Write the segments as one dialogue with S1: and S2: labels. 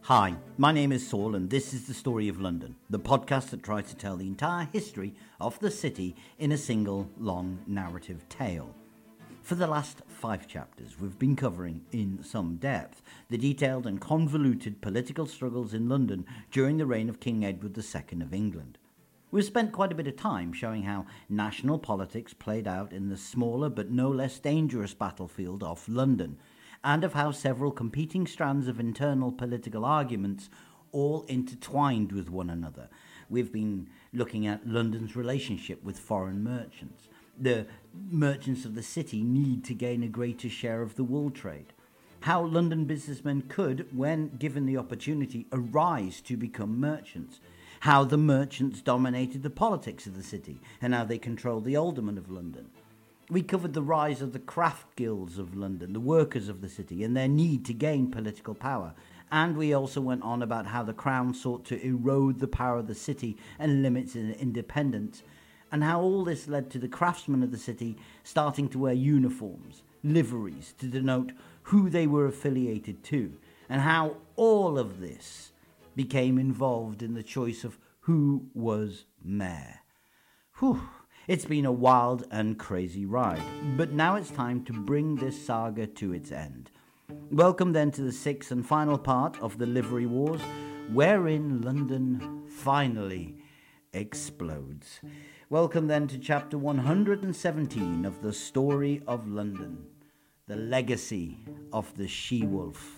S1: Hi, my name is Saul and this is The Story of London, the podcast that tries to tell the entire history of the city in a single long narrative tale. For the last 5 chapters, we've been covering in some depth the detailed and convoluted political struggles in London during the reign of King Edward II of England. We've spent quite a bit of time showing how national politics played out in the smaller but no less dangerous battlefield of London, and of how several competing strands of internal political arguments all intertwined with one another. We've been looking at London's relationship with foreign merchants. The merchants of the city need to gain a greater share of the wool trade. How London businessmen could, when given the opportunity, arise to become merchants. How the merchants dominated the politics of the city, and how they controlled the aldermen of London. We covered the rise of the craft guilds of London, the workers of the city, and their need to gain political power. And we also went on about how the Crown sought to erode the power of the city and limit its independence, and how all this led to the craftsmen of the city starting to wear uniforms, liveries, to denote who they were affiliated to, and how all of this became involved in the choice of who was mayor. Whew. It's been a wild and crazy ride, but now it's time to bring this saga to its end. Welcome then to the 6th and final part of the Livery Wars, wherein London finally explodes. Welcome then to chapter 117 of the Story of London, the legacy of the she-wolf.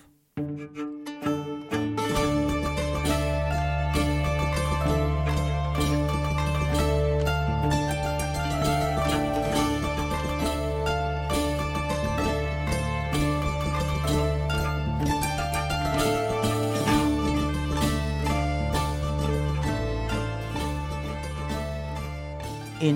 S1: In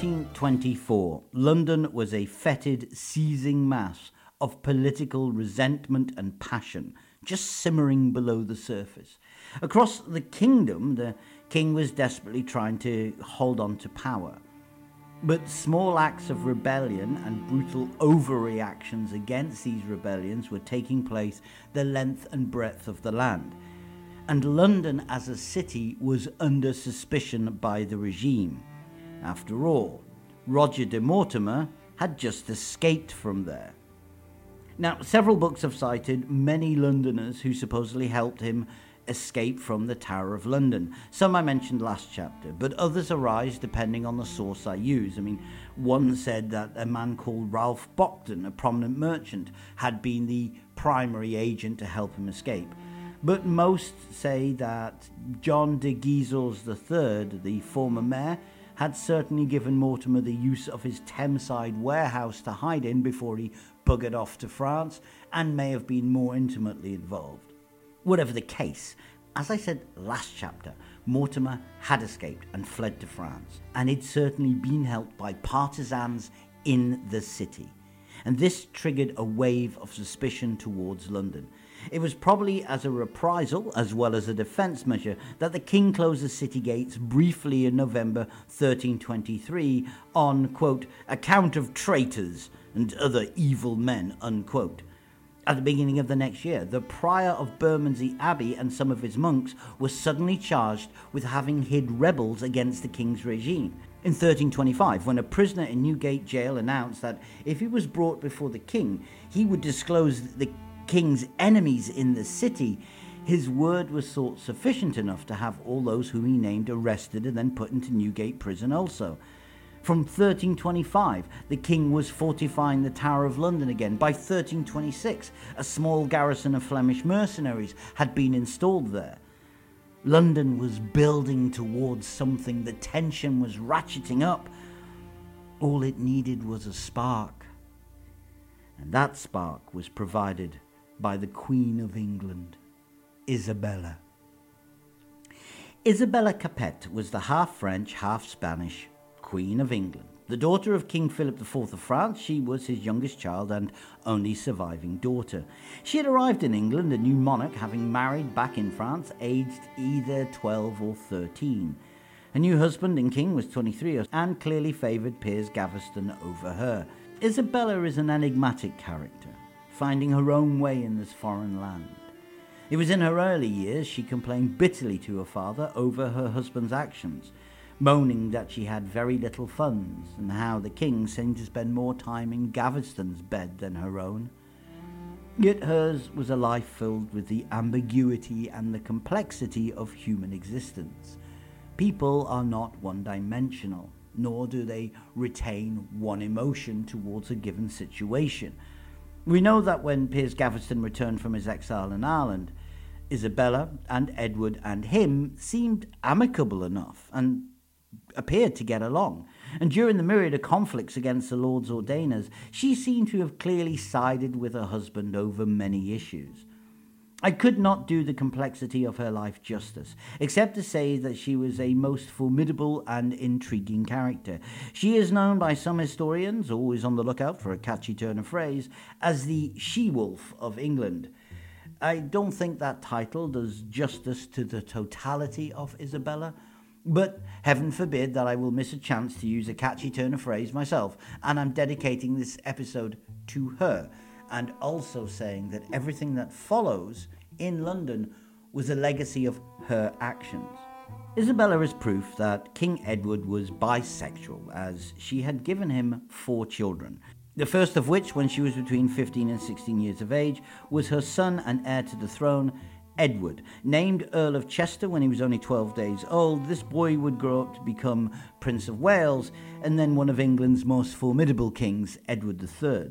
S1: 1324, London was a fetid, seething mass of political resentment and passion, just simmering below the surface. Across the kingdom, the king was desperately trying to hold on to power. But small acts of rebellion and brutal overreactions against these rebellions were taking place the length and breadth of the land. And London as a city was under suspicion by the regime. After all, Roger de Mortimer had just escaped from there. Now, several books have cited many Londoners who supposedly helped him escape from the Tower of London. Some I mentioned last chapter, but others arise depending on the source I use. One said that a man called Ralph Bogdan, a prominent merchant, had been the primary agent to help him escape. But most say that John de Guisels III, the former mayor, had certainly given Mortimer the use of his Thameside warehouse to hide in before he buggered off to France, and may have been more intimately involved. Whatever the case, as I said last chapter, Mortimer had escaped and fled to France, and he'd certainly been helped by partisans in the city. And this triggered a wave of suspicion towards London. It was probably as a reprisal, as well as a defence measure, that the king closed the city gates briefly in November 1323 on, quote, account of traitors and other evil men, unquote. At the beginning of the next year, the prior of Bermondsey Abbey and some of his monks were suddenly charged with having hid rebels against the king's regime. In 1325, when a prisoner in Newgate jail announced that if he was brought before the king, he would disclose the king's enemies in the city, his word was thought sufficient enough to have all those whom he named arrested and then put into Newgate prison also. From 1325, the king was fortifying the Tower of London again. By 1326, a small garrison of Flemish mercenaries had been installed there. London was building towards something. The tension was ratcheting up. All it needed was a spark. And that spark was provided by the Queen of England, Isabella. Isabella Capet was the half-French, half-Spanish Queen of England. The daughter of King Philip IV of France, she was his youngest child and only surviving daughter. She had arrived in England, a new monarch, having married back in France, aged either 12 or 13. Her new husband and king was 23 and clearly favoured Piers Gaveston over her. Isabella is an enigmatic character, finding her own way in this foreign land. It was in her early years she complained bitterly to her father over her husband's actions, moaning that she had very little funds and how the king seemed to spend more time in Gaveston's bed than her own. Yet hers was a life filled with the ambiguity and the complexity of human existence. People are not one-dimensional, nor do they retain one emotion towards a given situation. We know that when Piers Gaveston returned from his exile in Ireland, Isabella and Edward and him seemed amicable enough and appeared to get along. And during the myriad of conflicts against the Lords Ordainers, she seemed to have clearly sided with her husband over many issues. I could not do the complexity of her life justice, except to say that she was a most formidable and intriguing character. She is known by some historians, always on the lookout for a catchy turn of phrase, as the She-Wolf of England. I don't think that title does justice to the totality of Isabella, but heaven forbid that I will miss a chance to use a catchy turn of phrase myself, and I'm dedicating this episode to her, and also saying that everything that follows in London was a legacy of her actions. Isabella is proof that King Edward was bisexual, as she had given him 4 children. The first of which, when she was between 15 and 16 years of age, was her son and heir to the throne, Edward. Named Earl of Chester when he was only 12 days old, this boy would grow up to become Prince of Wales, and then one of England's most formidable kings, Edward III.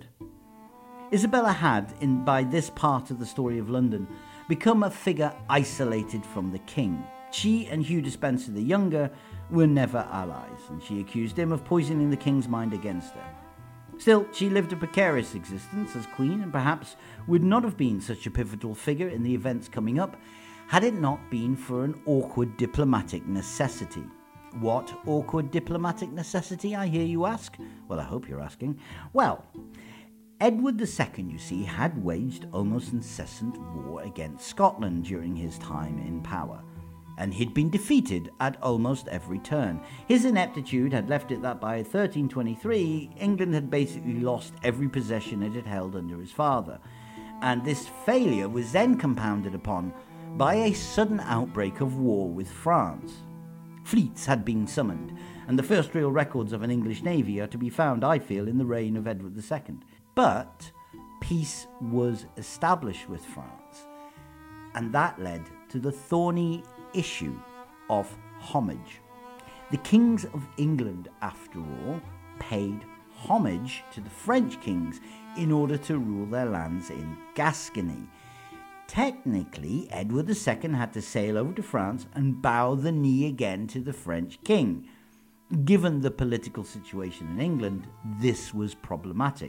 S1: Isabella had, by this part of the story of London, become a figure isolated from the king. She and Hugh Despencer the Younger were never allies, and she accused him of poisoning the king's mind against her. Still, she lived a precarious existence as queen, and perhaps would not have been such a pivotal figure in the events coming up had it not been for an awkward diplomatic necessity. What awkward diplomatic necessity, I hear you ask? Well, I hope you're asking. Well, Edward II, you see, had waged almost incessant war against Scotland during his time in power, and he'd been defeated at almost every turn. His ineptitude had left it that by 1323, England had basically lost every possession it had held under his father, and this failure was then compounded upon by a sudden outbreak of war with France. Fleets had been summoned, and the first real records of an English navy are to be found, I feel, in the reign of Edward II. But peace was established with France, and that led to the thorny issue of homage. The kings of England, after all, paid homage to the French kings in order to rule their lands in Gascony. Technically, Edward II had to sail over to France and bow the knee again to the French king. Given the political situation in England, this was problematic.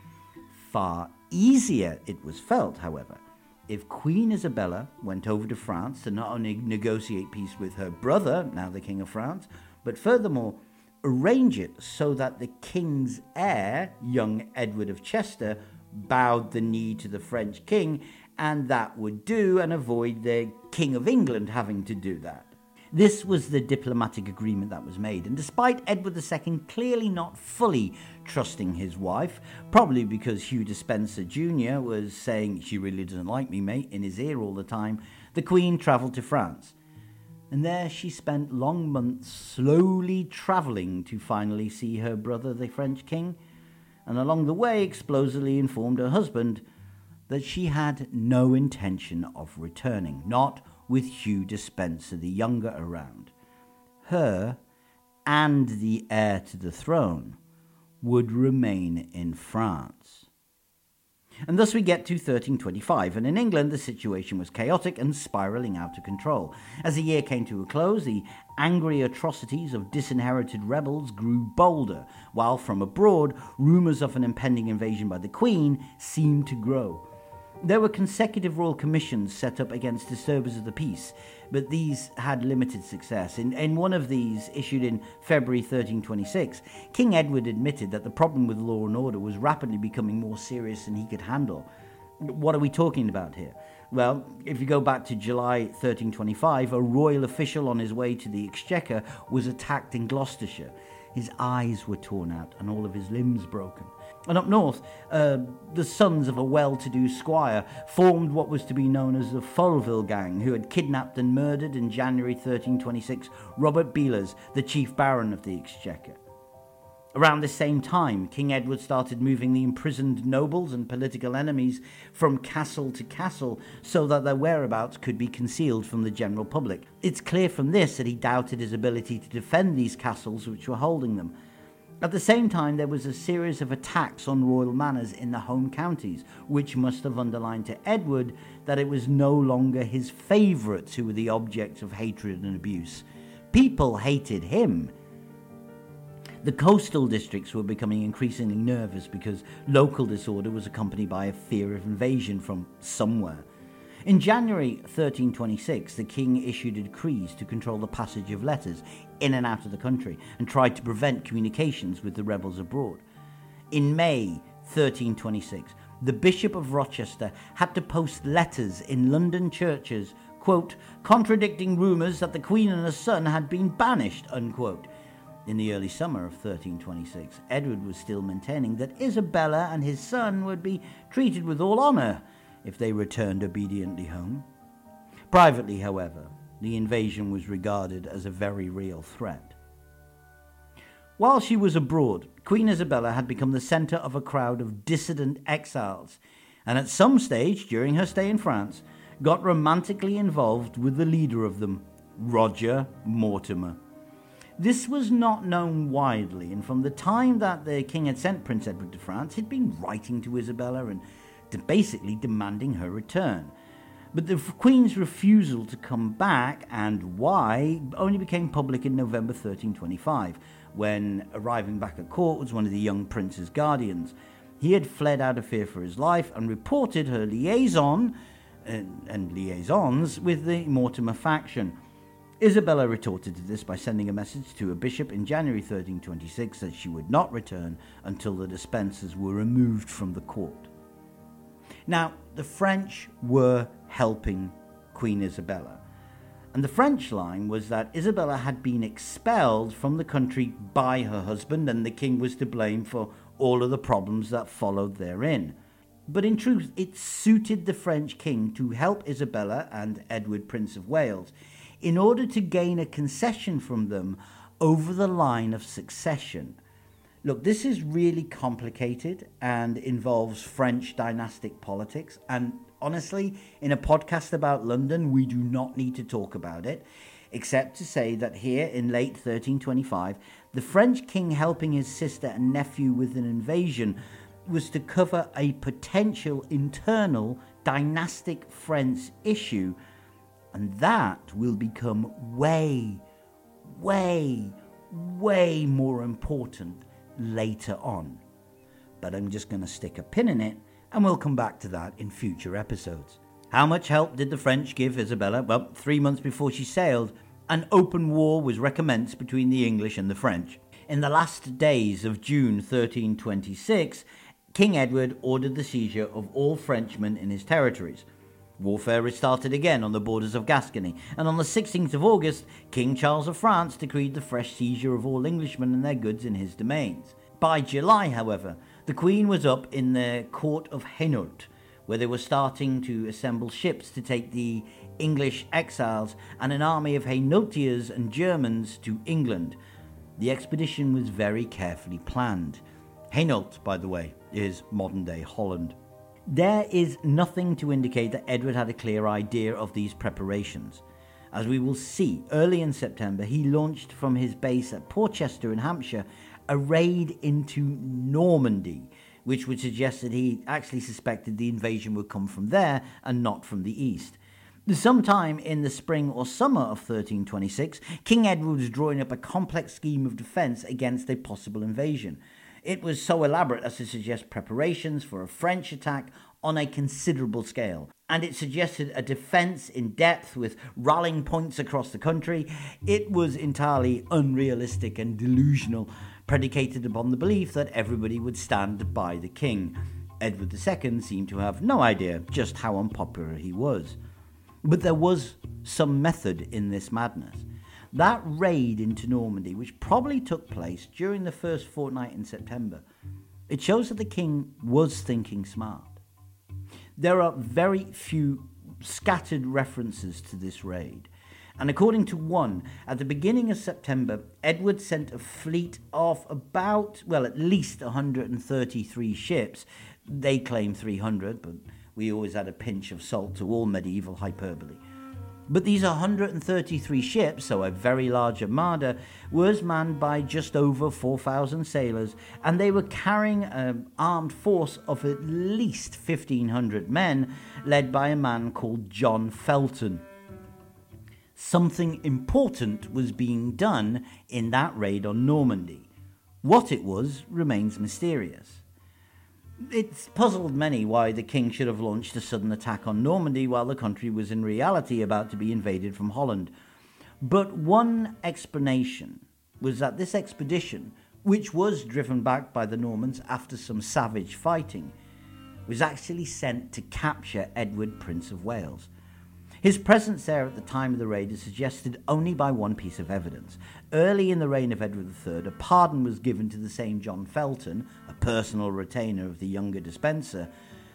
S1: Far easier, it was felt, however, if Queen Isabella went over to France to not only negotiate peace with her brother, now the King of France, but furthermore arrange it so that the king's heir, young Edward of Chester, bowed the knee to the French king, and that would do and avoid the King of England having to do that. This was the diplomatic agreement that was made, and despite Edward II clearly not fully trusting his wife, probably because Hugh Despencer Jr. was saying, "She really doesn't like me, mate," in his ear all the time, the Queen travelled to France. And there she spent long months slowly travelling to finally see her brother, the French king, and along the way explosively informed her husband that she had no intention of returning, not with Hugh Despencer the Younger around. Her and the heir to the throne would remain in France. And thus we get to 1325, and in England the situation was chaotic and spiralling out of control. As the year came to a close, the angry atrocities of disinherited rebels grew bolder, while from abroad rumours of an impending invasion by the Queen seemed to grow. There were consecutive royal commissions set up against disturbers of the peace, but these had limited success. In one of these, issued in February 1326, King Edward admitted that the problem with law and order was rapidly becoming more serious than he could handle. What are we talking about here? Well, if you go back to July 1325, a royal official on his way to the Exchequer was attacked in Gloucestershire. His eyes were torn out and all of his limbs broken. And up north, the sons of a well-to-do squire formed what was to be known as the Fulville gang, who had kidnapped and murdered in January 1326 Robert Belers, the chief baron of the Exchequer. Around the same time, King Edward started moving the imprisoned nobles and political enemies from castle to castle so that their whereabouts could be concealed from the general public. It's clear from this that he doubted his ability to defend these castles which were holding them. At the same time, there was a series of attacks on royal manors in the home counties, which must have underlined to Edward that it was no longer his favourites who were the objects of hatred and abuse. People hated him. The coastal districts were becoming increasingly nervous because local disorder was accompanied by a fear of invasion from somewhere. In January 1326, the king issued decrees to control the passage of letters in and out of the country and tried to prevent communications with the rebels abroad. In May 1326, the Bishop of Rochester had to post letters in London churches, quote, contradicting rumours that the Queen and her son had been banished, unquote. In the early summer of 1326, Edward was still maintaining that Isabella and his son would be treated with all honour if they returned obediently home. Privately, however, the invasion was regarded as a very real threat. While she was abroad, Queen Isabella had become the centre of a crowd of dissident exiles, and at some stage during her stay in France, got romantically involved with the leader of them, Roger Mortimer. This was not known widely, and from the time that the king had sent Prince Edward to France, he'd been writing to Isabella and basically demanding her return. But the Queen's refusal to come back, and why, only became public in November 1325, when, arriving back at court, was one of the young prince's guardians. He had fled out of fear for his life and reported her liaison and liaisons with the Mortimer faction. Isabella retorted to this by sending a message to a bishop in January 1326 that she would not return until the Despensers were removed from the court. Now, the French were helping Queen Isabella, and the French line was that Isabella had been expelled from the country by her husband, and the king was to blame for all of the problems that followed therein. But in truth, it suited the French king to help Isabella and Edward, Prince of Wales, in order to gain a concession from them over the line of succession. Look, this is really complicated and involves French dynastic politics, and honestly, in a podcast about London, we do not need to talk about it, except to say that here in late 1325, the French king helping his sister and nephew with an invasion was to cover a potential internal dynastic French issue, and that will become way more important later on. But I'm just going to stick a pin in it, and we'll come back to that in future episodes. How much help did the French give Isabella? Well, 3 months before she sailed, an open war was recommenced between the English and the French. In the last days of June 1326, King Edward ordered the seizure of all Frenchmen in his territories. Warfare restarted again on the borders of Gascony, and on the 16th of August, King Charles of France decreed the fresh seizure of all Englishmen and their goods in his domains. By July, however, the Queen was up in the court of Hainault, where they were starting to assemble ships to take the English exiles and an army of Hainautiers and Germans to England. The expedition was very carefully planned. Hainault, by the way, is modern-day Holland. There is nothing to indicate that Edward had a clear idea of these preparations. As we will see, early in September, he launched from his base at Portchester in Hampshire a raid into Normandy, which would suggest that he actually suspected the invasion would come from there and not from the east. Sometime in the spring or summer of 1326, King Edward was drawing up a complex scheme of defence against a possible invasion. It was so elaborate as to suggest preparations for a French attack on a considerable scale, and it suggested a defence in depth with rallying points across the country. It was entirely unrealistic and delusional, predicated upon the belief that everybody would stand by the king. Edward II seemed to have no idea just how unpopular he was. But there was some method in this madness. That raid into Normandy, which probably took place during the first fortnight in September, It shows that the king was thinking smart. There are very few scattered references to this raid, and according to one, at the beginning of September, Edward sent a fleet of at least 133 ships. They claim 300, but we always add a pinch of salt to all medieval hyperbole. But these 133 ships, so a very large armada, was manned by just over 4,000 sailors, and they were carrying an armed force of at least 1,500 men, led by a man called John Felton. Something important was being done in that raid on Normandy. What it was remains mysterious. It's puzzled many why the king should have launched a sudden attack on Normandy while the country was in reality about to be invaded from Holland. But one explanation was that this expedition, which was driven back by the Normans after some savage fighting, was actually sent to capture Edward, Prince of Wales. His presence there at the time of the raid is suggested only by one piece of evidence. Early in the reign of Edward III, a pardon was given to the same John Felton, a personal retainer of the younger Despenser,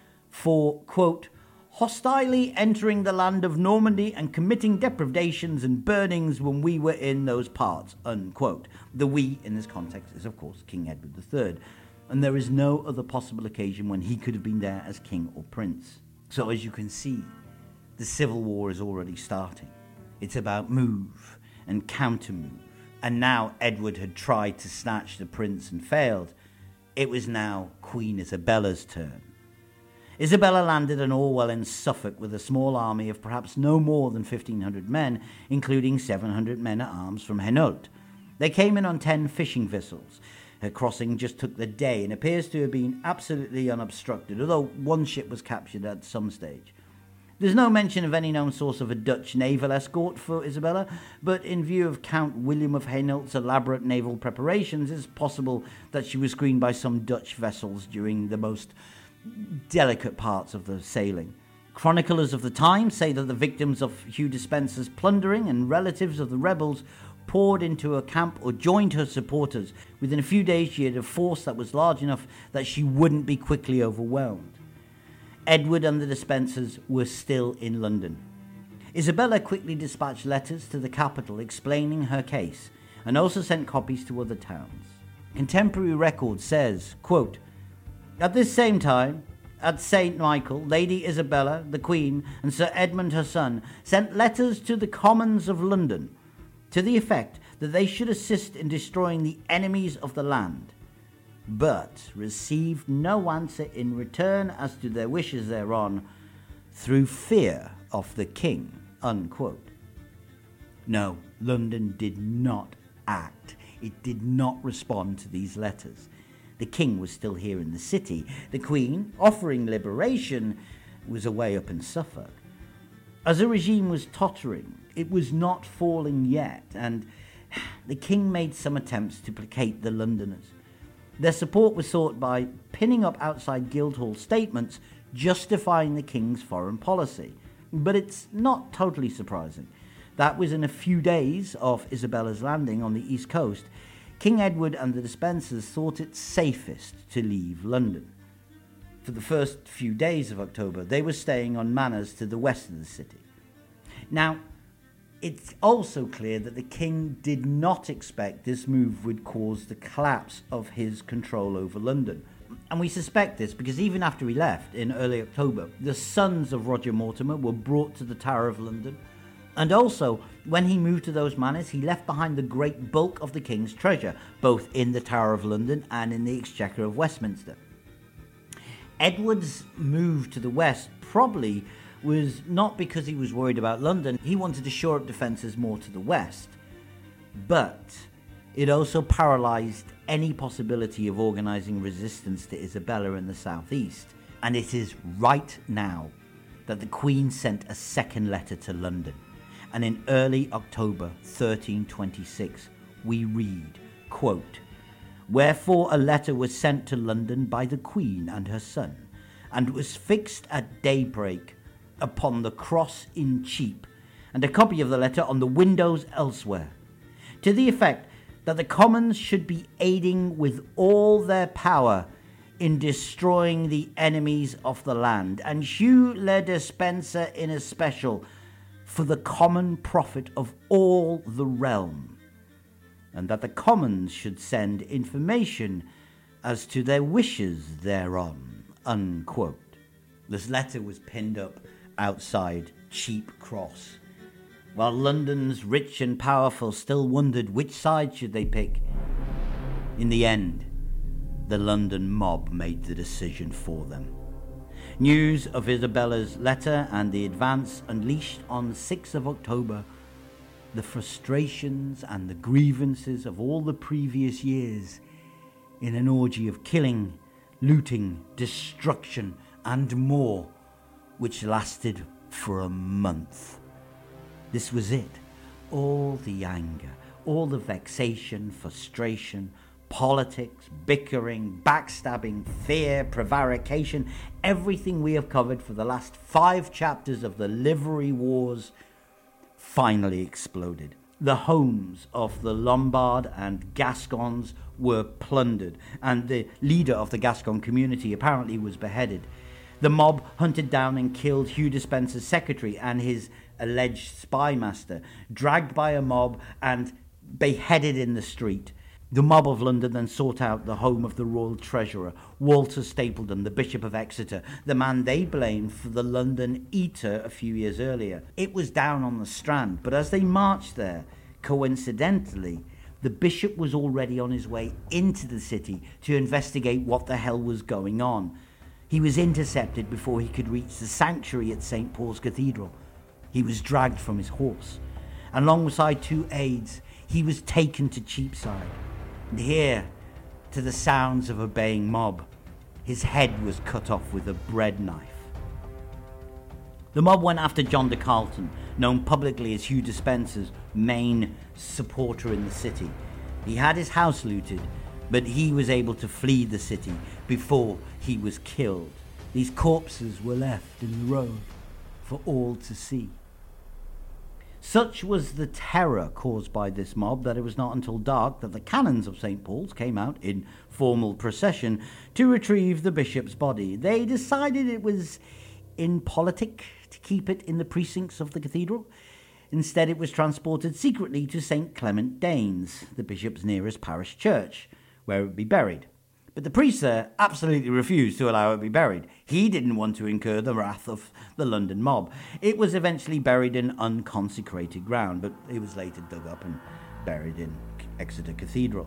S1: for, quote, hostilely entering the land of Normandy and committing depredations and burnings when we were in those parts, unquote. The we in this context is, of course, King Edward III, and there is no other possible occasion when he could have been there as king or prince. So as you can see, the civil war is already starting. It's about move and counter-move. And now Edward had tried to snatch the prince and failed. It was now Queen Isabella's turn. Isabella landed at Orwell in Suffolk with a small army of perhaps no more than 1,500 men, including 700 men-at-arms from Hainault. They came in on 10 fishing vessels. Her crossing just took the day and appears to have been absolutely unobstructed, although one ship was captured at some stage. There's no mention of any known source of a Dutch naval escort for Isabella, but in view of Count William of Hainault's elaborate naval preparations, it's possible that she was screened by some Dutch vessels during the most delicate parts of the sailing. Chroniclers of the time say that the victims of Hugh Despenser's plundering and relatives of the rebels poured into her camp or joined her supporters. Within a few days, she had a force that was large enough that she wouldn't be quickly overwhelmed. Edward and the Despensers were still in London. Isabella quickly dispatched letters to the capital explaining her case, and also sent copies to other towns. Contemporary record says, quote, at this same time, at St. Michael, Lady Isabella, the Queen, and Sir Edmund her son, sent letters to the Commons of London, to the effect that they should assist in destroying the enemies of the land, but received no answer in return as to their wishes thereon, through fear of the king, unquote. No, London did not act. It did not respond to these letters. The king was still here in the city. The queen, offering liberation, was away up in Suffolk. As the regime was tottering, it was not falling yet, and the king made some attempts to placate the Londoners. Their support was sought by pinning up outside Guildhall statements justifying the king's foreign policy. But it's not totally surprising. That was in a few days of Isabella's landing on the east coast. King Edward and the Despensers thought it safest to leave London. For the first few days of October, they were staying on manors to the west of the city. Now, it's also clear that the king did not expect this move would cause the collapse of his control over London. And we suspect this because even after he left in early October, the sons of Roger Mortimer were brought to the Tower of London. And also, when he moved to those manors, he left behind the great bulk of the king's treasure, both in the Tower of London and in the Exchequer of Westminster. Edward's move to the west probably was not because he was worried about London. He wanted to shore up defences more to the west. But it also paralysed any possibility of organising resistance to Isabella in the southeast. And it is right now that the Queen sent a second letter to London. And in early October 1326, we read, quote, wherefore a letter was sent to London by the Queen and her son, and was fixed at daybreak upon the cross in Cheap, and a copy of the letter on the windows elsewhere, to the effect that the Commons should be aiding with all their power in destroying the enemies of the land, and Hugh le Despencer in especial, for the common profit of all the realm, and that the commons should send information as to their wishes thereon," unquote. This letter was pinned up outside Cheap Cross, while London's rich and powerful still wondered which side should they pick. In the end, the London mob made the decision for them. News of Isabella's letter and the advance unleashed on 6th of October the frustrations and the grievances of all the previous years in an orgy of killing, looting, destruction, and more, which lasted for a month. This was it. All the anger, all the vexation, frustration, politics, bickering, backstabbing, fear, prevarication, everything we have covered for the last 5 chapters of the Livery Wars finally exploded. The homes of the Lombard and Gascons were plundered, and the leader of the Gascon community apparently was beheaded. The mob hunted down and killed Hugh Despencer's secretary and his alleged spy master, dragged by a mob and beheaded in the street. The mob of London then sought out the home of the royal treasurer, Walter Stapledon, the Bishop of Exeter, the man they blamed for the London Eater a few years earlier. It was down on the Strand, but as they marched there, coincidentally, the bishop was already on his way into the city to investigate what the hell was going on. He was intercepted before he could reach the sanctuary at St. Paul's Cathedral. He was dragged from his horse, and alongside 2 aides, he was taken to Cheapside. And here, to the sounds of a baying mob, his head was cut off with a bread knife. The mob went after John de Carleton, known publicly as Hugh Despencer's main supporter in the city. He had his house looted, but he was able to flee the city before he was killed. These corpses were left in the road for all to see. Such was the terror caused by this mob that it was not until dark that the canons of St. Paul's came out in formal procession to retrieve the bishop's body. They decided it was impolitic to keep it in the precincts of the cathedral. Instead, it was transported secretly to St. Clement Danes, the bishop's nearest parish church, where it would be buried. But the priest there absolutely refused to allow it to be buried. He didn't want to incur the wrath of the London mob. It was eventually buried in unconsecrated ground, but it was later dug up and buried in Exeter Cathedral.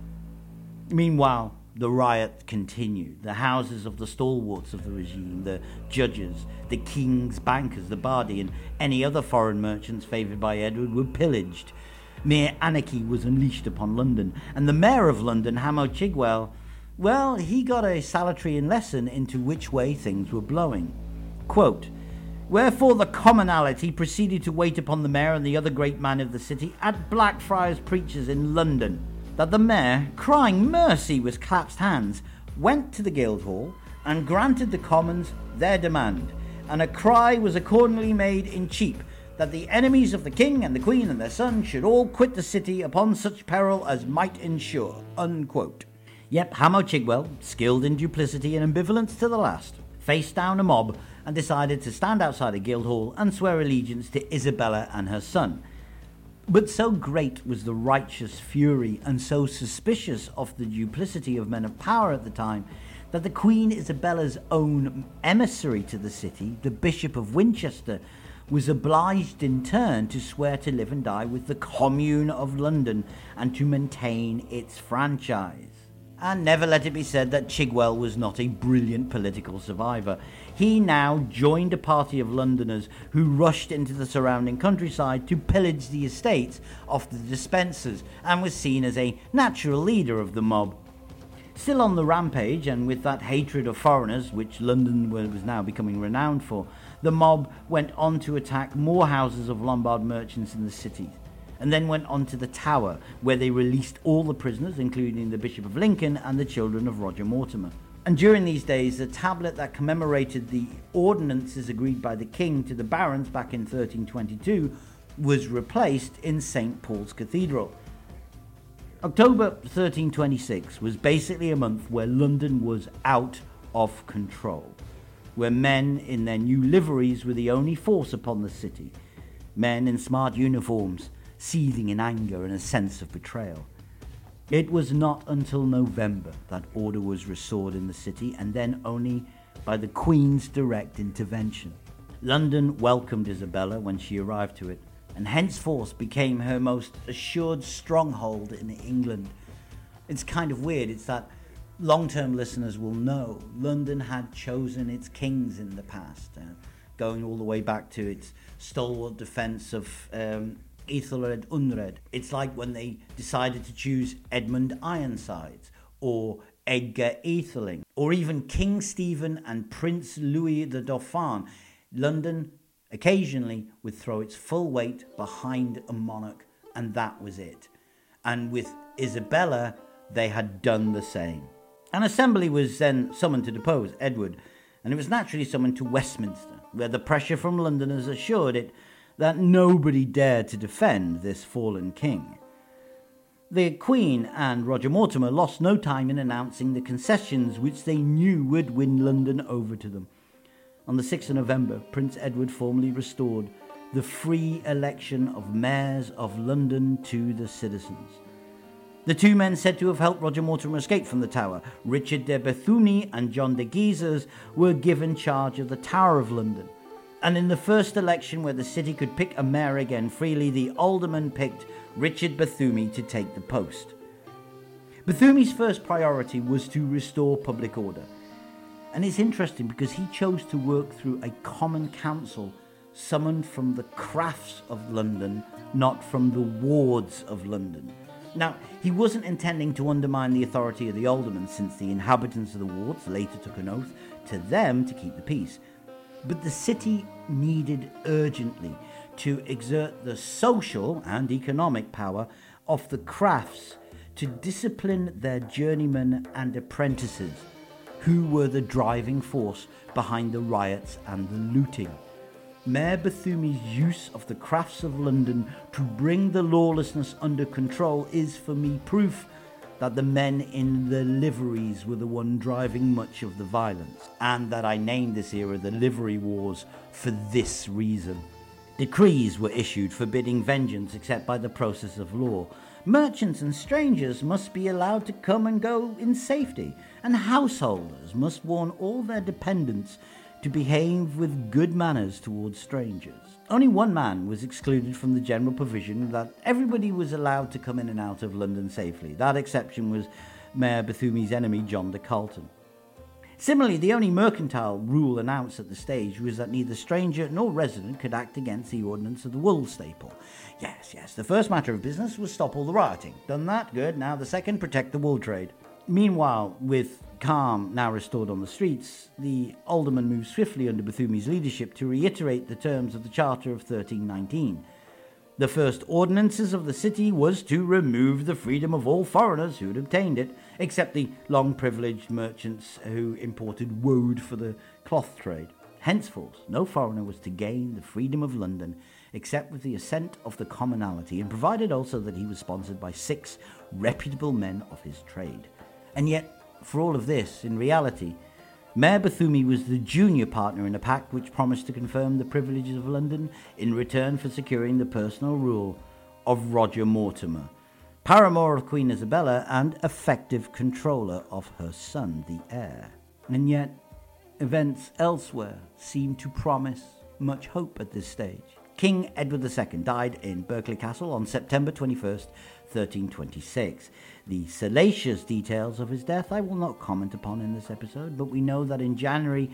S1: Meanwhile, the riot continued. The houses of the stalwarts of the regime, the judges, the king's bankers, the Bardi, and any other foreign merchants favoured by Edward were pillaged. Mere anarchy was unleashed upon London, and the mayor of London, Hamo Chigwell, well, he got a salutary lesson into which way things were blowing. Quote, "Wherefore the commonalty proceeded to wait upon the mayor and the other great man of the city at Blackfriars Preachers in London, that the mayor, crying mercy with clasped hands, went to the Guildhall and granted the commons their demand, and a cry was accordingly made in Cheap that the enemies of the king and the queen and their son should all quit the city upon such peril as might ensure." Unquote. Yep, Hamo Chigwell, skilled in duplicity and ambivalence to the last, faced down a mob and decided to stand outside a Guildhall and swear allegiance to Isabella and her son. But so great was the righteous fury and so suspicious of the duplicity of men of power at the time that the Queen Isabella's own emissary to the city, the Bishop of Winchester, was obliged in turn to swear to live and die with the Commune of London and to maintain its franchise. And never let it be said that Chigwell was not a brilliant political survivor. He now joined a party of Londoners who rushed into the surrounding countryside to pillage the estates of the Despensers and was seen as a natural leader of the mob. Still on the rampage, and with that hatred of foreigners, which London was now becoming renowned for, the mob went on to attack more houses of Lombard merchants in the city, and then went on to the Tower, where they released all the prisoners, including the Bishop of Lincoln and the children of Roger Mortimer. And during these days, the tablet that commemorated the ordinances agreed by the king to the barons back in 1322 was replaced in St. Paul's Cathedral. October 1326 was basically a month where London was out of control, where men in their new liveries were the only force upon the city, men in smart uniforms, seething in anger and a sense of betrayal. It was not until November that order was restored in the city, and then only by the Queen's direct intervention. London welcomed Isabella when she arrived to it, and henceforth became her most assured stronghold in England. It's kind of weird. It's that long-term listeners will know London had chosen its kings in the past, going all the way back to its stalwart defence of Ethelred Unred. It's like when they decided to choose Edmund Ironsides or Edgar Atheling, or even King Stephen and Prince Louis the Dauphin. London occasionally would throw its full weight behind a monarch, and that was it. And with Isabella, they had done the same. An assembly was then summoned to depose Edward, and it was naturally summoned to Westminster, where the pressure from Londoners assured it that nobody dared to defend this fallen king. The Queen and Roger Mortimer lost no time in announcing the concessions which they knew would win London over to them. On the 6th of November, Prince Edward formally restored the free election of mayors of London to the citizens. The two men said to have helped Roger Mortimer escape from the Tower, Richard de Bethune and John de Guisers, were given charge of the Tower of London. And in the first election where the city could pick a mayor again freely, the aldermen picked Richard Bethune to take the post. Bethune's first priority was to restore public order. And it's interesting because he chose to work through a common council summoned from the crafts of London, not from the wards of London. Now, he wasn't intending to undermine the authority of the aldermen, since the inhabitants of the wards later took an oath to them to keep the peace. But the city needed urgently to exert the social and economic power of the crafts to discipline their journeymen and apprentices, who were the driving force behind the riots and the looting. Mayor Bethune's use of the crafts of London to bring the lawlessness under control is, for me, proof that the men in the liveries were the one driving much of the violence, and that I named this era the Livery Wars for this reason. Decrees were issued forbidding vengeance except by the process of law. Merchants and strangers must be allowed to come and go in safety, and householders must warn all their dependents to behave with good manners towards strangers. Only one man was excluded from the general provision that everybody was allowed to come in and out of London safely. That exception was Mayor Bethune's enemy, John de Carlton. Similarly, the only mercantile rule announced at the stage was that neither stranger nor resident could act against the ordinance of the wool staple. Yes, the first matter of business was stop all the rioting. Done that? Good. Now the second, protect the wool trade. Meanwhile, with calm now restored on the streets, the aldermen moved swiftly under Bethune's leadership to reiterate the terms of the Charter of 1319. The first ordinances of the city was to remove the freedom of all foreigners who had obtained it, except the long-privileged merchants who imported woad for the cloth trade. Henceforth, no foreigner was to gain the freedom of London except with the assent of the commonalty, and provided also that he was sponsored by 6 reputable men of his trade. And yet, for all of this, in reality, Mayor Bethune was the junior partner in a pact which promised to confirm the privileges of London in return for securing the personal rule of Roger Mortimer, paramour of Queen Isabella and effective controller of her son, the heir. And yet, events elsewhere seem to promise much hope at this stage. King Edward II died in Berkeley Castle on September 21st, 1326. The salacious details of his death I will not comment upon in this episode, but we know that in January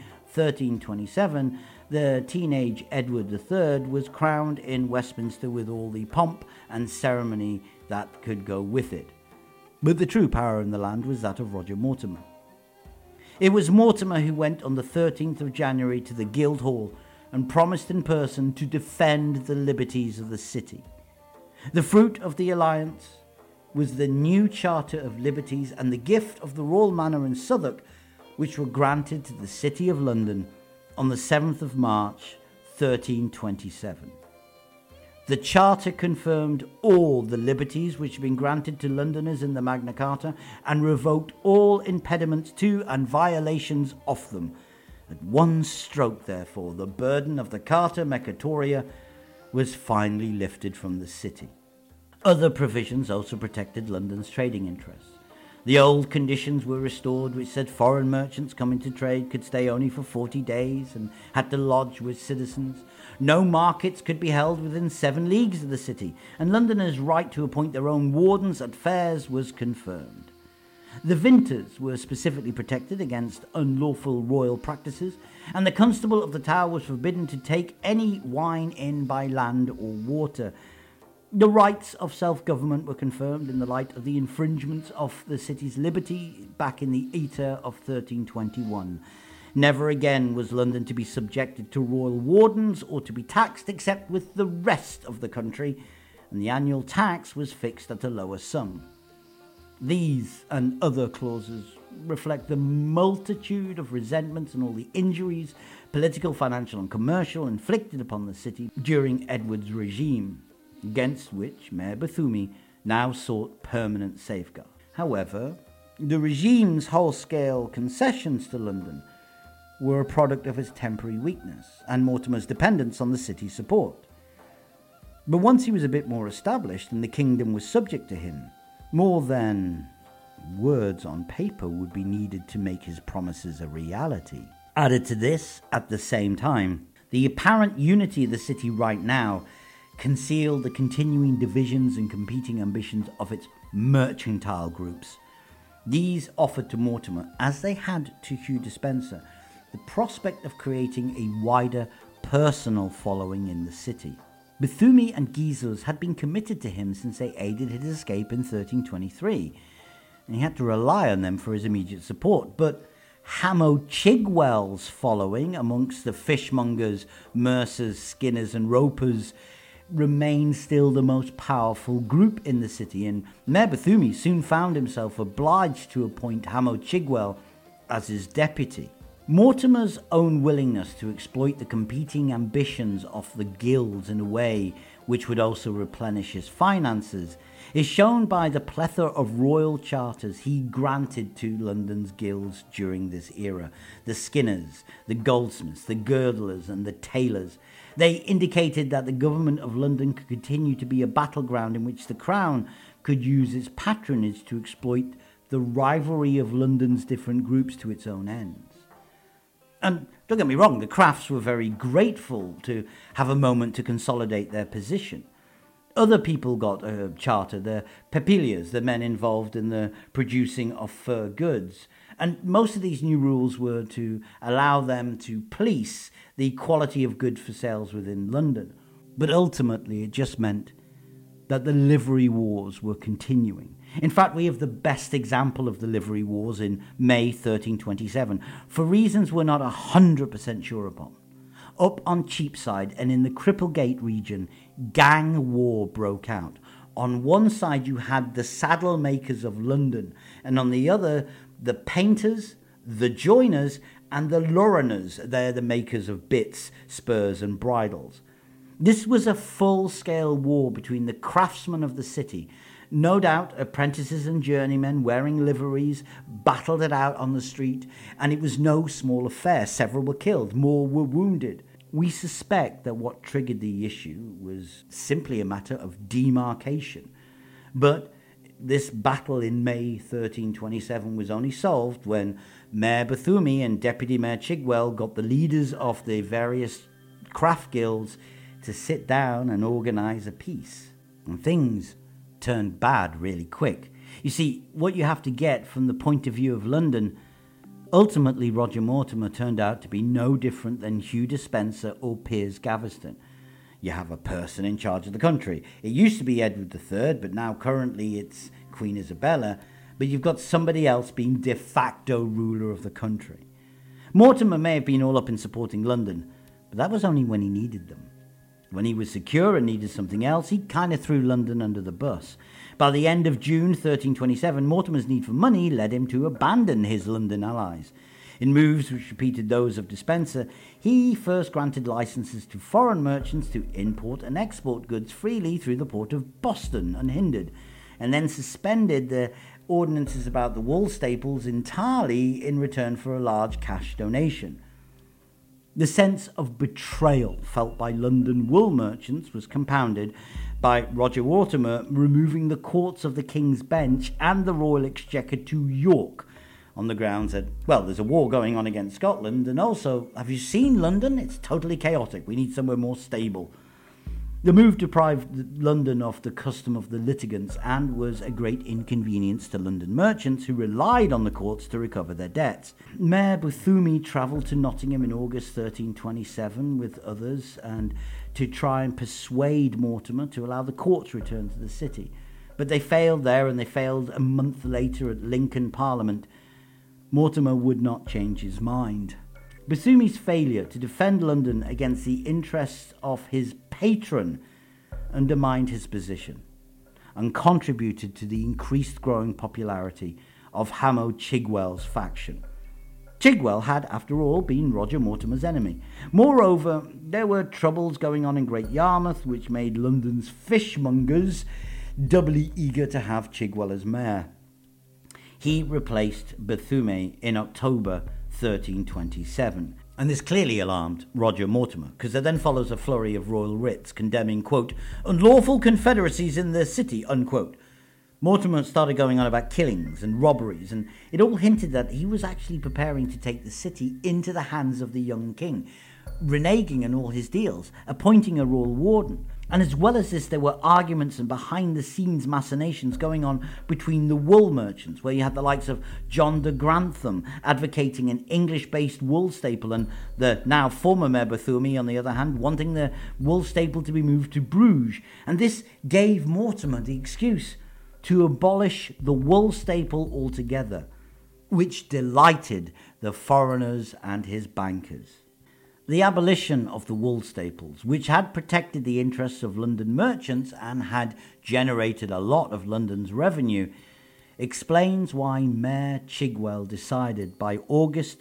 S1: 1327, the teenage Edward III was crowned in Westminster with all the pomp and ceremony that could go with it. But the true power in the land was that of Roger Mortimer. It was Mortimer who went on the 13th of January to the Guildhall and promised in person to defend the liberties of the city. The fruit of the alliance was the new Charter of Liberties and the gift of the Royal Manor in Southwark, which were granted to the City of London on the 7th of March, 1327. The Charter confirmed all the liberties which had been granted to Londoners in the Magna Carta and revoked all impediments to and violations of them. At one stroke, therefore, the burden of the Carta Mercatoria was finally lifted from the city. Other provisions also protected London's trading interests. The old conditions were restored, which said foreign merchants coming to trade could stay only for 40 days and had to lodge with citizens. No markets could be held within 7 leagues of the city, and Londoners' right to appoint their own wardens at fairs was confirmed. The vintners were specifically protected against unlawful royal practices, and the constable of the Tower was forbidden to take any wine in by land or water. The rights of self-government were confirmed in the light of the infringements of the city's liberty back in the Eta of 1321. Never again was London to be subjected to royal wardens or to be taxed except with the rest of the country, and the annual tax was fixed at a lower sum. These and other clauses reflect the multitude of resentments and all the injuries, political, financial and commercial, inflicted upon the city during Edward's regime, against which Mayor Bethune now sought permanent safeguard. However, the regime's whole-scale concessions to London were a product of his temporary weakness and Mortimer's dependence on the city's support. But once he was a bit more established and the kingdom was subject to him, more than words on paper would be needed to make his promises a reality. Added to this, at the same time, the apparent unity of the city right now concealed the continuing divisions and competing ambitions of its mercantile groups. These offered to Mortimer, as they had to Hugh Despenser, the prospect of creating a wider personal following in the city. Bethune and Guizos had been committed to him since they aided his escape in 1323, and he had to rely on them for his immediate support. But Hamo Chigwell's following amongst the fishmongers, mercers, skinners and ropers remained still the most powerful group in the city, and Mayor Bethune soon found himself obliged to appoint Hamo Chigwell as his deputy. Mortimer's own willingness to exploit the competing ambitions of the guilds in a way which would also replenish his finances is shown by the plethora of royal charters he granted to London's guilds during this era. The skinners, the goldsmiths, the girdlers and the tailors. They indicated that the government of London could continue to be a battleground in which the crown could use its patronage to exploit the rivalry of London's different groups to its own ends. And don't get me wrong, the crafts were very grateful to have a moment to consolidate their position. Other people got a charter, the papiliers, the men involved in the producing of fur goods. And most of these new rules were to allow them to police the quality of goods for sales within London. But ultimately it just meant that the livery wars were continuing. In fact, we have the best example of the livery wars in May 1327, for reasons we're not 100% sure upon. Up on Cheapside and in the Cripplegate region, gang war broke out. On one side you had the saddle makers of London, and on the other the painters, the joiners and the luriners. They're the makers of bits, spurs and bridles. This was a full-scale war between the craftsmen of the city. No doubt apprentices and journeymen wearing liveries battled it out on the street, and it was no small affair. Several were killed, more were wounded. We suspect that what triggered the issue was simply a matter of demarcation. But this battle in May 1327 was only solved when Mayor Bethune and Deputy Mayor Chigwell got the leaders of the various craft guilds to sit down and organise a peace. And things turned bad really quick. You see, what you have to get from the point of view of London, ultimately Roger Mortimer turned out to be no different than Hugh Despenser or Piers Gaveston. You have a person in charge of the country. It used to be Edward III, but now currently it's Queen Isabella, but you've got somebody else being de facto ruler of the country. Mortimer may have been all up in supporting London, but that was only when he needed them. When he was secure and needed something else, he kind of threw London under the bus. By the end of June 1327, Mortimer's need for money led him to abandon his London allies. In moves which repeated those of Despenser, he first granted licenses to foreign merchants to import and export goods freely through the port of Boston unhindered, and then suspended the ordinances about the wool staples entirely in return for a large cash donation. The sense of betrayal felt by London wool merchants was compounded by Roger Mortimer removing the courts of the King's Bench and the Royal Exchequer to York on the grounds that, well, there's a war going on against Scotland, and also, have you seen London? It's totally chaotic. We need somewhere more stable. The move deprived London of the custom of the litigants and was a great inconvenience to London merchants who relied on the courts to recover their debts. Mayor Bethune travelled to Nottingham in August 1327 with others and to try and persuade Mortimer to allow the courts return to the city. But they failed there, and they failed a month later at Lincoln Parliament. Mortimer would not change his mind. Bethune's failure to defend London against the interests of his patron undermined his position and contributed to the increased growing popularity of Hamo Chigwell's faction. Chigwell had, after all, been Roger Mortimer's enemy. Moreover, there were troubles going on in Great Yarmouth, which made London's fishmongers doubly eager to have Chigwell as mayor. He replaced Bethune in October 1327, and this clearly alarmed Roger Mortimer, because there then follows a flurry of royal writs condemning, quote, unlawful confederacies in the city, unquote. Mortimer started going on about killings and robberies, and it all hinted that he was actually preparing to take the city into the hands of the young king, reneging on all his deals, appointing a royal warden. And as well as this, there were arguments and behind-the-scenes machinations going on between the wool merchants, where you had the likes of John de Grantham advocating an English-based wool staple, and the now former Mayor Bethune, on the other hand, wanting the wool staple to be moved to Bruges. And this gave Mortimer the excuse to abolish the wool staple altogether, which delighted the foreigners and his bankers. The abolition of the wool staples, which had protected the interests of London merchants and had generated a lot of London's revenue, explains why Mayor Chigwell decided by August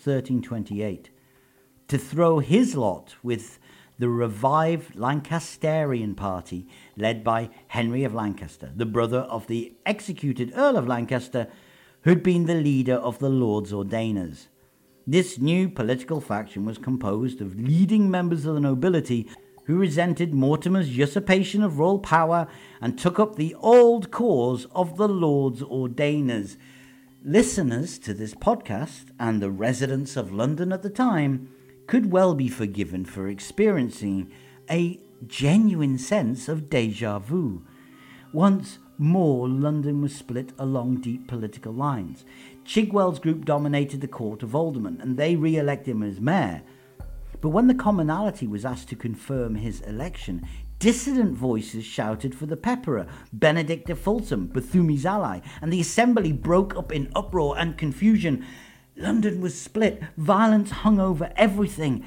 S1: 1328 to throw his lot with the revived Lancasterian party led by Henry of Lancaster, the brother of the executed Earl of Lancaster, who'd been the leader of the Lords Ordainers. This new political faction was composed of leading members of the nobility who resented Mortimer's usurpation of royal power and took up the old cause of the Lords Ordainers. Listeners to this podcast and the residents of London at the time could well be forgiven for experiencing a genuine sense of déjà vu. Once more, London was split along deep political lines. Chigwell's group dominated the court of aldermen, and they re-elected him as mayor. But when the commonalty was asked to confirm his election, dissident voices shouted for the pepperer, Benedict de Fulton, Bethune's ally, and the assembly broke up in uproar and confusion. London was split, violence hung over everything,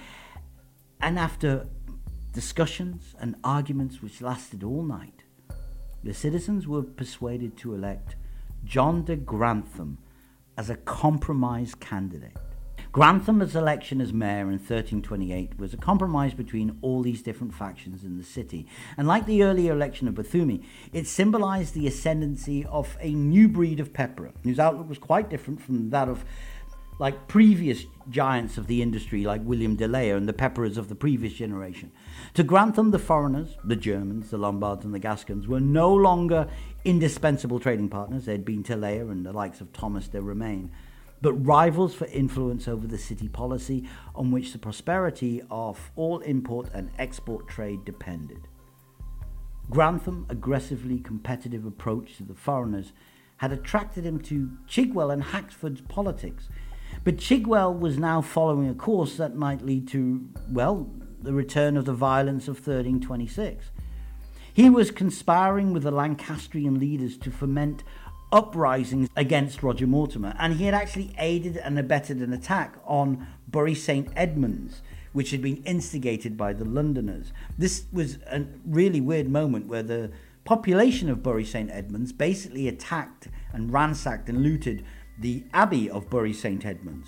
S1: and after discussions and arguments which lasted all night, the citizens were persuaded to elect John de Grantham as a compromise candidate. Grantham's election as mayor in 1328 was a compromise between all these different factions in the city, and like the earlier election of Bethune, it symbolised the ascendancy of a new breed of pepperer, whose outlook was quite different from that of like previous giants of the industry like William de Layer and the pepperers of the previous generation. To Grantham, the foreigners, the Germans, the Lombards and the Gascons, were no longer indispensable trading partners. They had been to Layer and the likes of Thomas de Romaine, but rivals for influence over the city policy on which the prosperity of all import and export trade depended. Grantham's aggressively competitive approach to the foreigners had attracted him to Chigwell and Haxford's politics, but Chigwell was now following a course that might lead to, well, the return of the violence of 1326. He was conspiring with the Lancastrian leaders to foment uprisings against Roger Mortimer, and he had actually aided and abetted an attack on Bury St. Edmunds, which had been instigated by the Londoners. This was a really weird moment where the population of Bury St. Edmunds basically attacked and ransacked and looted the Abbey of Bury St. Edmunds,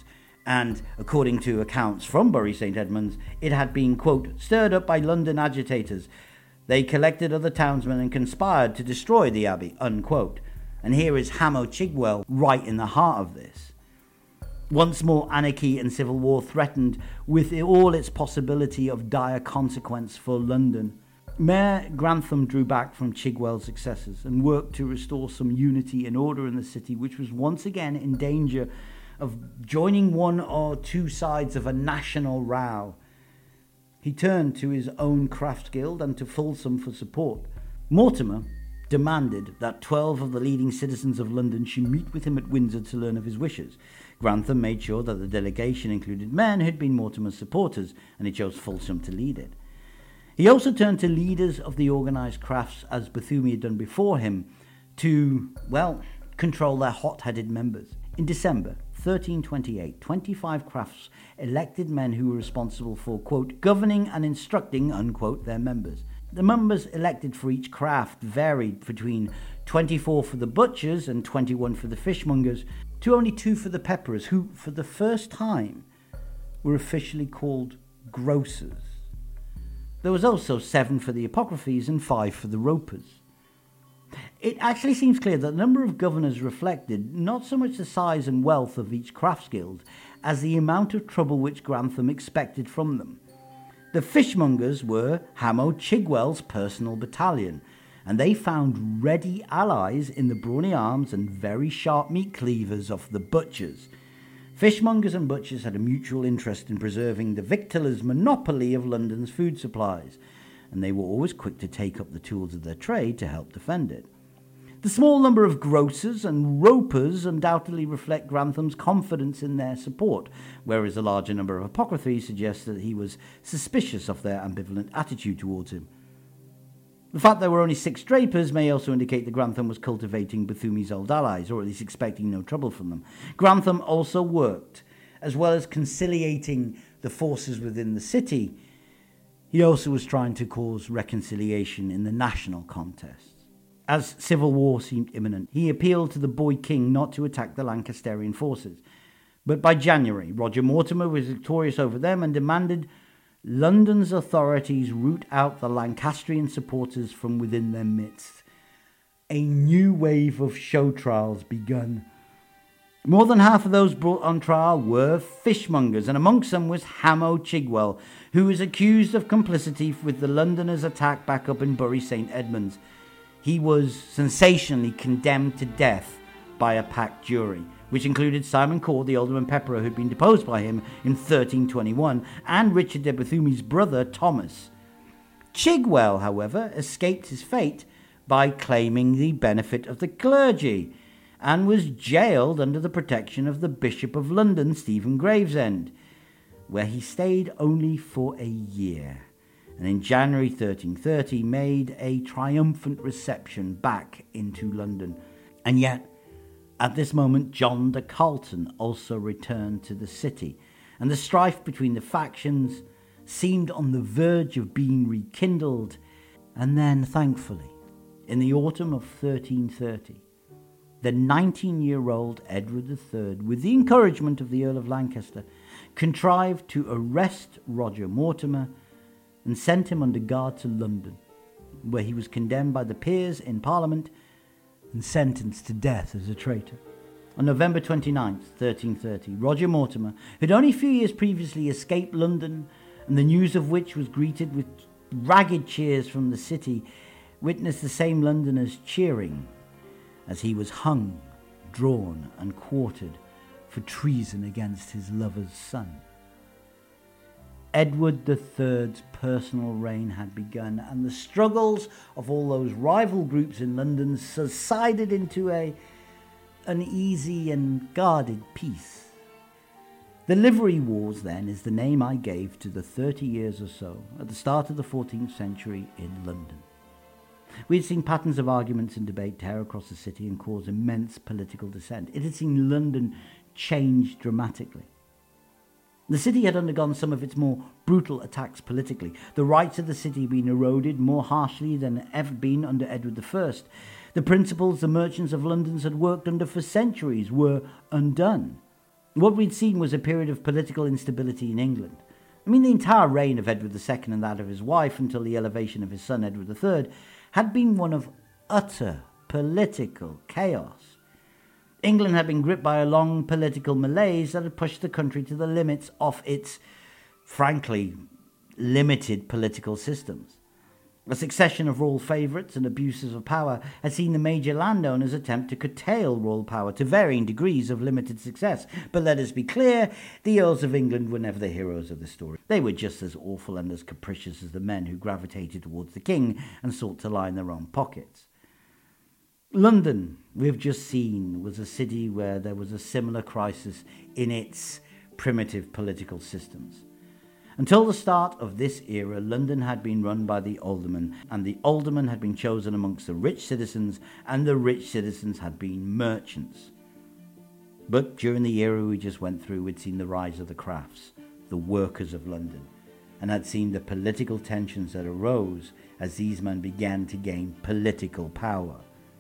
S1: And according to accounts from Bury St Edmunds, it had been, quote, stirred up by London agitators. They collected other townsmen and conspired to destroy the abbey, unquote. And here is Hamo Chigwell right in the heart of this. Once more, anarchy and civil war threatened, with all its possibility of dire consequence for London. Mayor Grantham drew back from Chigwell's successors and worked to restore some unity and order in the city, which was once again in danger of joining one or two sides of a national row. He turned to his own crafts guild and to Folsom for support. Mortimer demanded that 12 of the leading citizens of London should meet with him at Windsor to learn of his wishes. Grantham made sure that the delegation included men who had been Mortimer's supporters, and he chose Folsom to lead it. He also turned to leaders of the organised crafts, as Bethune had done before him, to, control their hot-headed members. In December 1328, 25 crafts elected men who were responsible for, quote, governing and instructing, unquote, their members. The members elected for each craft varied between 24 for the butchers and 21 for the fishmongers, to only 2 for the pepperers, who, for the first time, were officially called grocers. There was also 7 for the apocryphes and 5 for the ropers. It actually seems clear that the number of governors reflected not so much the size and wealth of each crafts guild as the amount of trouble which Grantham expected from them. The fishmongers were Hamo Chigwell's personal battalion, and they found ready allies in the brawny arms and very sharp meat cleavers of the butchers. Fishmongers and butchers had a mutual interest in preserving the victuallers' monopoly of London's food supplies, and they were always quick to take up the tools of their trade to help defend it. The small number of grocers and ropers undoubtedly reflect Grantham's confidence in their support, whereas a larger number of apocryphes suggest that he was suspicious of their ambivalent attitude towards him. The fact there were only 6 drapers may also indicate that Grantham was cultivating Bethume's old allies, or at least expecting no trouble from them. Grantham also worked, as well as conciliating the forces within the city, he also was trying to cause reconciliation in the national contests. As civil war seemed imminent, he appealed to the boy king not to attack the Lancasterian forces. But by January, Roger Mortimer was victorious over them and demanded London's authorities root out the Lancastrian supporters from within their midst. A new wave of show trials begun. More than half of those brought on trial were fishmongers, and amongst them was Hamo Chigwell, who was accused of complicity with the Londoners' attack back up in Bury St Edmunds. He was sensationally condemned to death by a packed jury, which included Simon Core, the alderman Pepperer who had been deposed by him in 1321, and Richard de Bethume's brother Thomas. Chigwell, however, escaped his fate by claiming the benefit of the clergy, and was jailed under the protection of the Bishop of London, Stephen Gravesend, where he stayed only for a year, and in January 1330 made a triumphant reception back into London. And yet, at this moment, John de Carleton also returned to the city, and the strife between the factions seemed on the verge of being rekindled. And then, thankfully, in the autumn of 1330, the 19-year-old Edward III, with the encouragement of the Earl of Lancaster, contrived to arrest Roger Mortimer and sent him under guard to London, where he was condemned by the peers in Parliament and sentenced to death as a traitor. On November 29th, 1330, Roger Mortimer, who had only a few years previously escaped London, and the news of which was greeted with ragged cheers from the city, witnessed the same Londoners cheering as he was hung, drawn, and quartered for treason against his lover's son. Edward III's personal reign had begun, and the struggles of all those rival groups in London subsided into an uneasy and guarded peace. The Livery Wars, then, is the name I gave to the 30 years or so at the start of the 14th century in London. We had seen patterns of arguments and debate tear across the city and cause immense political dissent. It had seen London change dramatically. The city had undergone some of its more brutal attacks politically. The rights of the city had been eroded more harshly than had ever been under Edward I. The principles the merchants of London had worked under for centuries were undone. What we'd seen was a period of political instability in England. I mean, the entire reign of Edward II and that of his wife until the elevation of his son Edward III had been one of utter political chaos. England had been gripped by a long political malaise that had pushed the country to the limits of its, frankly, limited political systems. A succession of royal favourites and abuses of power had seen the major landowners attempt to curtail royal power to varying degrees of limited success. But let us be clear, the Earls of England were never the heroes of the story. They were just as awful and as capricious as the men who gravitated towards the king and sought to line their own pockets. London, we've just seen, was a city where there was a similar crisis in its primitive political systems. Until the start of this era, London had been run by the aldermen, and the aldermen had been chosen amongst the rich citizens, and the rich citizens had been merchants. But during the era we just went through, we'd seen the rise of the crafts, the workers of London, and had seen the political tensions that arose as these men began to gain political power.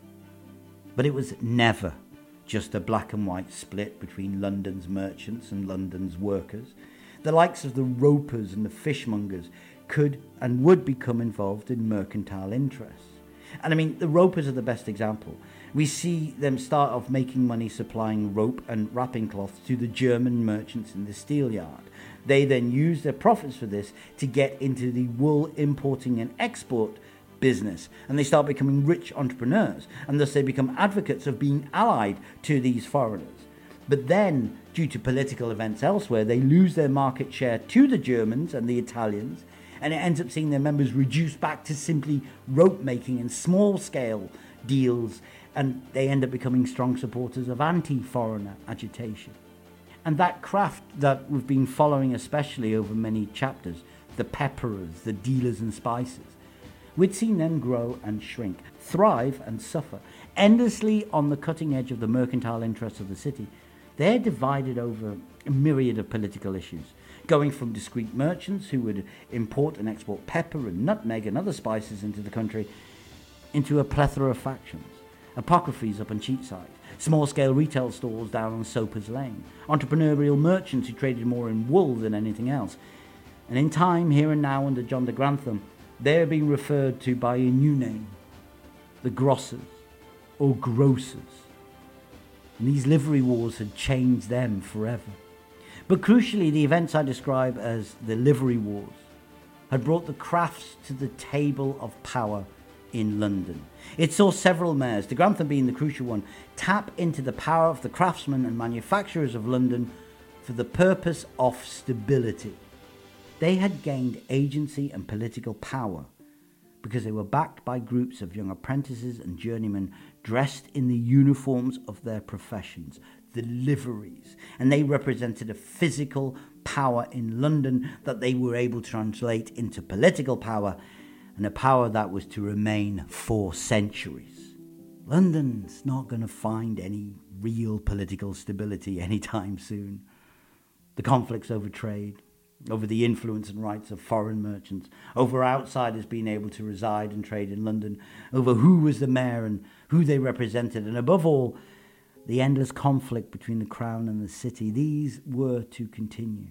S1: But it was never just a black and white split between London's merchants and London's workers. The likes of the ropers and the fishmongers could and would become involved in mercantile interests. And I mean, the ropers are the best example. We see them start off making money supplying rope and wrapping cloths to the German merchants in the steel yard. They then use their profits for this to get into the wool importing and export business, and they start becoming rich entrepreneurs, and thus they become advocates of being allied to these foreigners. But then, due to political events elsewhere, they lose their market share to the Germans and the Italians, and it ends up seeing their members reduced back to simply rope making and small scale deals, and they end up becoming strong supporters of anti-foreigner agitation. And that craft that we've been following especially over many chapters, the pepperers, the dealers in spices, we'd seen them grow and shrink, thrive and suffer, endlessly on the cutting edge of the mercantile interests of the city. They're divided over a myriad of political issues, going from discreet merchants who would import and export pepper and nutmeg and other spices into the country, into a plethora of factions, apocryphes up on Cheapside, small-scale retail stores down on Soper's Lane, entrepreneurial merchants who traded more in wool than anything else. And in time, here and now, under John de Grantham, they're being referred to by a new name, the Grossers or Grocers. And these livery wars had changed them forever. But crucially, the events I describe as the livery wars had brought the crafts to the table of power in London. It saw several mayors, de Grantham being the crucial one, tap into the power of the craftsmen and manufacturers of London for the purpose of stability. They had gained agency and political power because they were backed by groups of young apprentices and journeymen dressed in the uniforms of their professions, the liveries, and they represented a physical power in London that they were able to translate into political power, and a power that was to remain for centuries. London's not going to find any real political stability anytime soon. The conflicts over trade, over the influence and rights of foreign merchants, over outsiders being able to reside and trade in London, over who was the mayor and who they represented, and above all, the endless conflict between the crown and the city, these were to continue.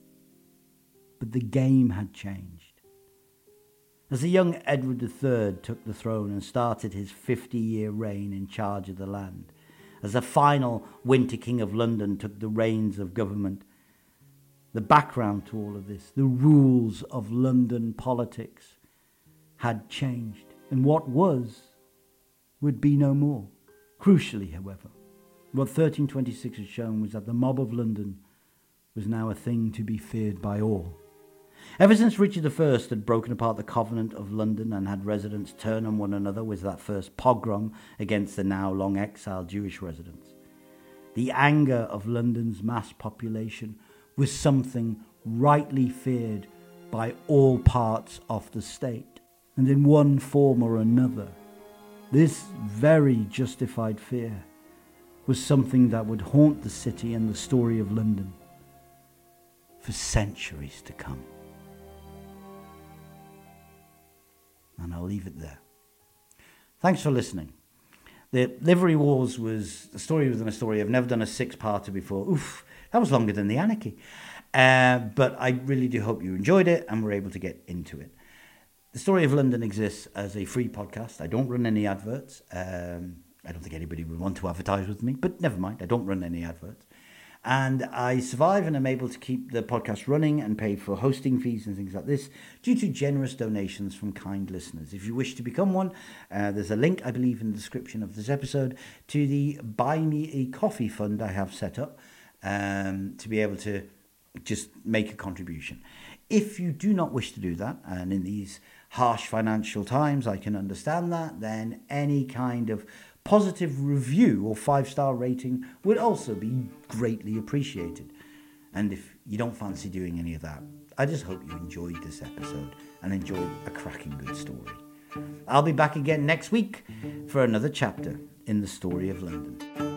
S1: But the game had changed. As the young Edward III took the throne and started his 50-year reign in charge of the land, as the final Winter King of London took the reins of government, the background to all of this, the rules of London politics, had changed, and what was would be no more. Crucially, however, what 1326 had shown was that the mob of London was now a thing to be feared by all. Ever since Richard I had broken apart the Covenant of London and had residents turn on one another with that first pogrom against the now long exiled Jewish residents, the anger of London's mass population was something rightly feared by all parts of the state. And in one form or another, this very justified fear was something that would haunt the city and the story of London for centuries to come. And I'll leave it there. Thanks for listening. The Livery Wars was a story within a story. I've never done a six-parter before. Oof, That was longer than the Anarchy. But I really do hope you enjoyed it and were able to get into it. The Story of London exists as a free podcast. I don't run any adverts. I don't think anybody would want to advertise with me, but never mind. I don't run any adverts. And I survive and I'm able to keep the podcast running and pay for hosting fees and things like this due to generous donations from kind listeners. If you wish to become one, there's a link, I believe, in the description of this episode to the Buy Me a Coffee fund I have set up to be able to just make a contribution. If you do not wish to do that, and in these harsh financial times I can understand that, then any kind of positive review or 5-star rating would also be greatly appreciated. And if you don't fancy doing any of that, I just hope you enjoyed this episode and enjoyed a cracking good story. I'll be back again next week for another chapter in the Story of London.